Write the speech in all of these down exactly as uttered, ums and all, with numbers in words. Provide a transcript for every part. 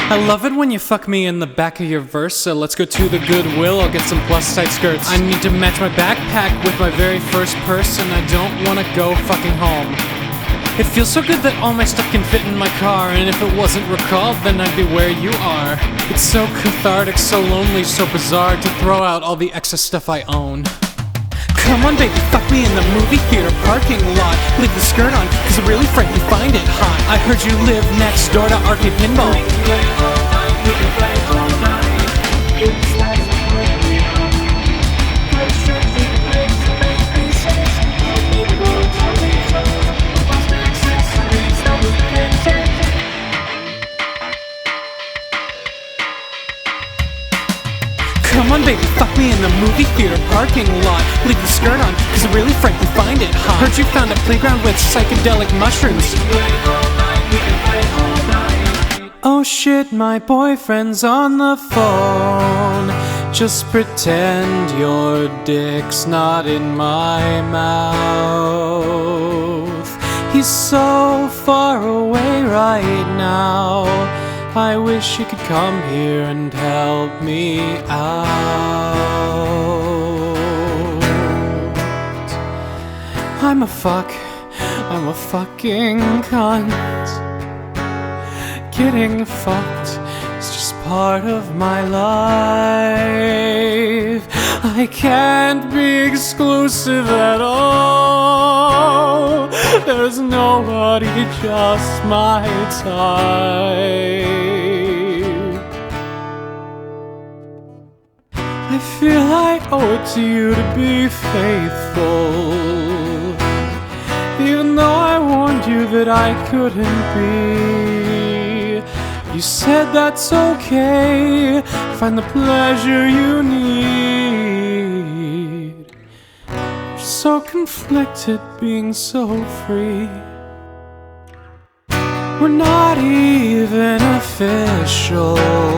I love it when you fuck me in the back of your verse, so let's go to the Goodwill, I'll get some plus-size skirts. I need to match my backpack with my very first purse, and I don't wanna go fucking home. It feels so good that all my stuff can fit in my car, and if it wasn't recalled, then I'd be where you are. It's so cathartic, so lonely, so bizarre to throw out all the excess stuff I own. Come on baby, fuck me in the movie theater parking lot. Leave the skirt on, cause I really frankly find it hot. I heard you live next door to Arcade Pinball. We can play all night, we can play all night. It's like we are. Play strictly, play to make me sense. Baby, go to me, so what's the accessories that we can take? Come on baby, fuck me in the movie theater parking lot. Leave the skirt on, cause I really frankly find it hot. Heard you found a playground with psychedelic mushrooms. We can play all night, we can play all night. Oh shit, my boyfriend's on the phone. Just pretend your dick's not in my mouth. He's so far away right now. I wish you could come here and help me out. I'm a fuck, I'm a fucking cunt. Getting fucked is just part of my life. I can't be exclusive at all. There's nobody just my type. I feel I owe it to you to be faithful, even though I warned you that I couldn't be. You said that's okay, find the pleasure you need. You're so conflicted being so free. We're not even official.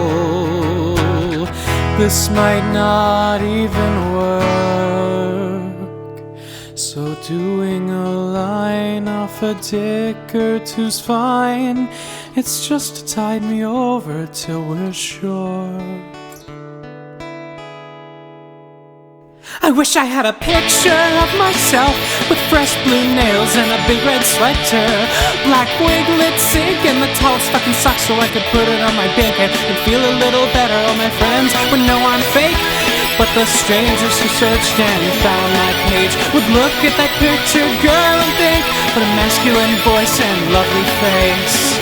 This might not even work. So doing a line off a dick or two's fine. It's just to tide me over till we're sure. I wish I had a picture of myself with fresh blue nails and a big red sweater, black wig, lit cig, and the tallest fucking socks so I could put it on my big head and feel a little better. All my friends would know I'm fake, but the strangers who searched and found my page would look at that picture, girl, and think, what a masculine voice and lovely face.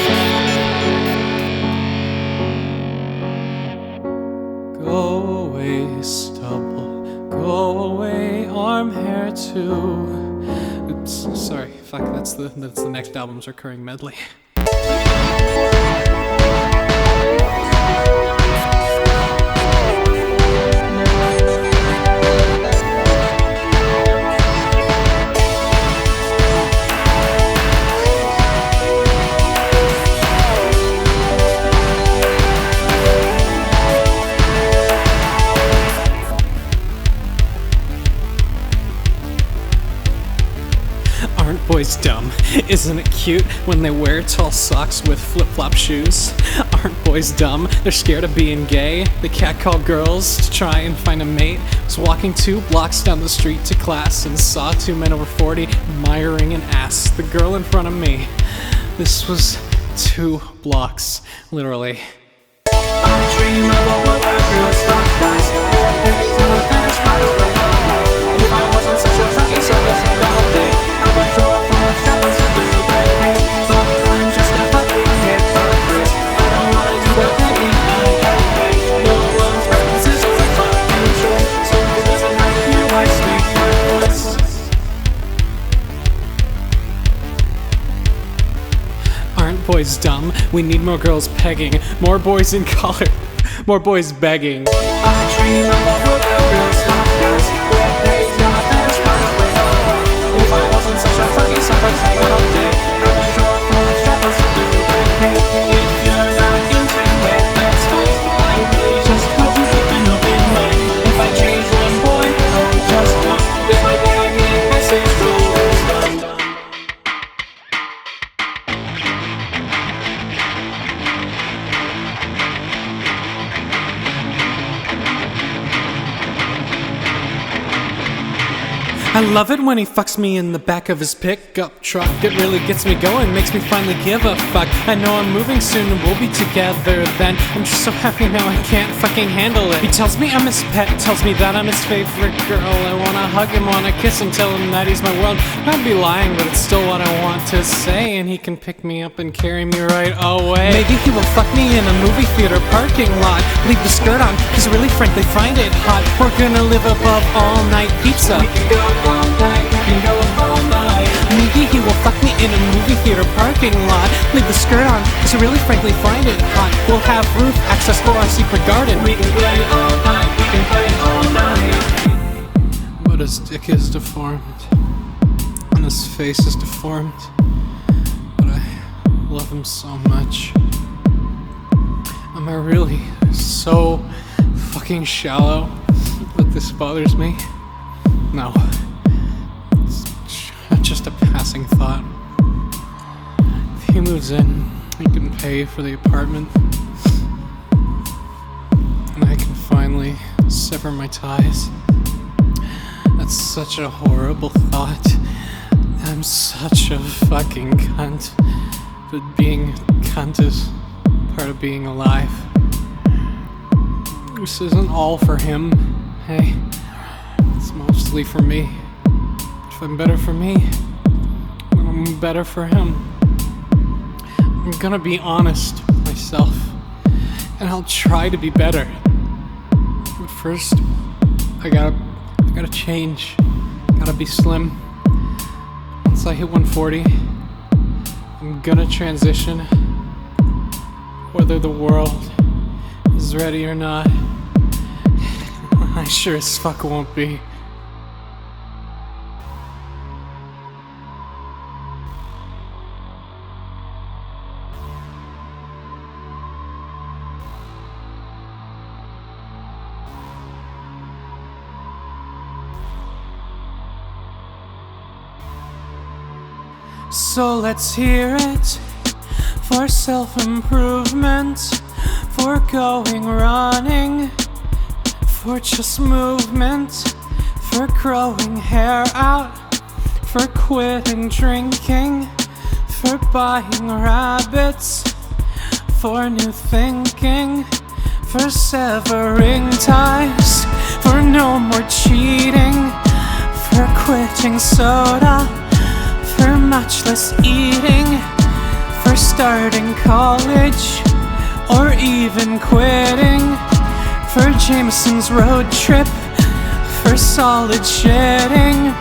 Go away, stubble. Go away, arm hair too. Oops, sorry. Fuck, that's the that's the next album's recurring medley. Aren't boys dumb? Isn't it cute when they wear tall socks with flip-flop shoes? Aren't boys dumb? They're scared of being gay. They catcall girls to try and find a mate. Was walking two blocks down the street to class and saw two men over forty admiring an ass. The girl in front of me. This was two blocks, literally. I dream of a world where girls stop guys. If I wasn't such a fucking selfish the whole day, I would throw up on the fellas and do the bad thing. But I'm just a fucking hypocrite. I don't wanna do the thing I can't wait. No one's presence is so fucking true, so it doesn't matter who I speak my voice. Aren't boys dumb? We need more girls pegging, more boys in collar, more boys begging. I dream of a world where girls stop guys. If I wasn't such a fucking sucker, take it all day. I would throw up all the shadows and do the bad thing. If you're not into it, that's fine. I really just hope you keep an open mind. If I change one boy, oh, just one. This might be a game message rules done. I love it when he fucks me in the back of his pickup truck. It really gets me going, makes me finally give a fuck. I know I'm moving soon and we'll be together then. I'm just so happy now I can't fucking handle it. He tells me I'm his pet, tells me that I'm his favorite girl. I wanna hug him, wanna kiss him, tell him that he's my world. I'd be lying, but it's still what I want to say. And he can pick me up and carry me right away. Maybe he will fuck me in a movie theater parking lot. Leave the skirt on, cause really frankly find it hot. We're gonna live above all night pizza. We can go all night, we can go all night. Maybe he will fuck me in a movie theater parking lot. Leave the skirt on, cause really frankly find it hot. We'll have roof access for our secret garden. We can play all night, we can play all night. But his dick is deformed, and his face is deformed. But I love him so much. Am I really so fucking shallow that this bothers me? No. It's just a passing thought. If he moves in, he can pay for the apartment. And I can finally sever my ties. That's such a horrible thought. I'm such a fucking cunt. But being a cunt is part of being alive. This isn't all for him, hey. It's mostly for me. But if I'm better for me, then I'm better for him. I'm gonna be honest with myself, and I'll try to be better. But first, I gotta, I gotta change. Gotta be slim. Once I hit one forty, I'm gonna transition. Whether the world is ready or not, I sure as fuck won't be. So let's hear it for self-improvement, for going running, for just movement, for growing hair out, for quitting drinking, for buying rabbits, for new thinking, for severing ties, for no more cheating, for quitting soda, for much less eating, for starting college, or even quitting, for Jameson's road trip, for solid shitting.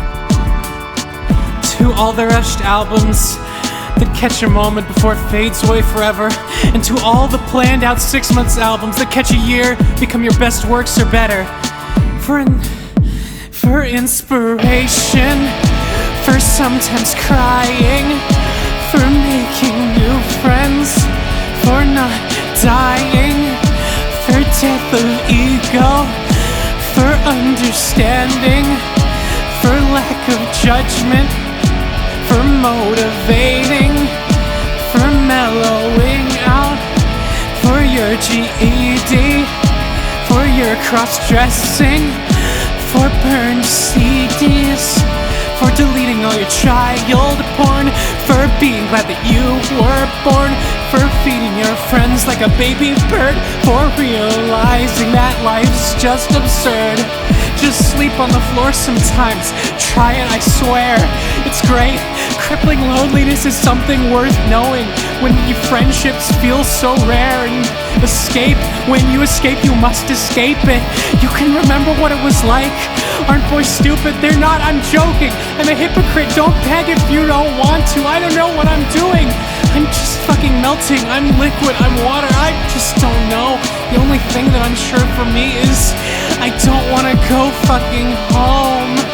To all the rushed albums that catch a moment before it fades away forever, and to all the planned out six months albums that catch a year, become your best works or better. For in, for inspiration, for sometimes crying, for making new friends, for not dying, for death of ego, for understanding, for lack of judgment, for motivating, for mellowing out, for your G E D, for your cross-dressing, for burned C Ds, for deleting all your child porn, for being glad that you were born, for feeding your friends like a baby bird, for realizing that life's just absurd. Just sleep on the floor sometimes, try it, I swear, it's great. Crippling loneliness is something worth knowing. When your friendships feel so rare, and escape, when you escape you must escape it. You can remember what it was like. Aren't boys stupid? They're not, I'm joking. I'm a hypocrite, don't beg if you don't want to. I don't know what I'm doing. I'm just fucking melting, I'm liquid, I'm water, I just don't know. The only thing that I'm sure for me is I don't wanna go fucking home.